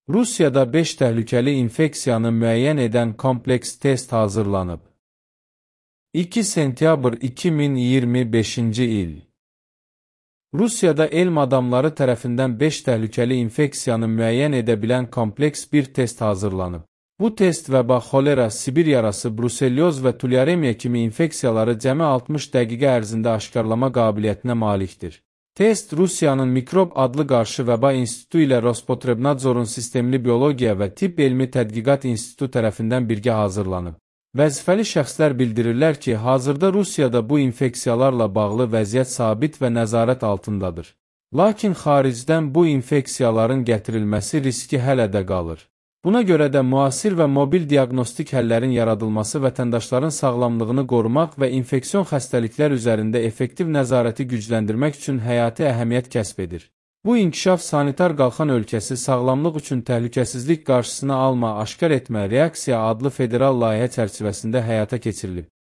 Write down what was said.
Rusiyada 5 təhlükəli infeksiyanı müəyyən edən kompleks test hazırlanıb. 2 sentyabr 2025-ci il. Rusiyada elm adamları tərəfindən 5 təhlükəli infeksiyanı müəyyən edə bilən kompleks bir test hazırlanıb. Bu test vəba, xolera, Sibir yarası, bruselyoz və tulyaremiya kimi infeksiyaları cəmi 60 dəqiqə ərzində aşkarlama qabiliyyətinə malikdir. Test Rusiyanın Mikrob adlı qarşı vəba institutu ilə Rospotrebnadzorun Sistemli Biologiya və Tibb Elmi Tədqiqat İnstitutu tərəfindən birgə hazırlanıb. Vəzifəli şəxslər bildirirlər ki, hazırda Rusiyada bu infeksiyalarla bağlı vəziyyət sabit və nəzarət altındadır. Lakin xaricdən bu infeksiyaların gətirilməsi riski hələ də qalır. Buna görə də müasir və mobil diaqnostik həllərin yaradılması vətəndaşların sağlamlığını qorumaq və infeksion xəstəliklər üzərində effektiv nəzarəti gücləndirmək üçün həyati əhəmiyyət kəsb edir. Bu inkişaf sanitar qalxan ölkəsi sağlamlıq üçün təhlükəsizlik qarşısını alma, aşkar etmə, reaksiya adlı federal layihə çərçivəsində həyata keçirilib.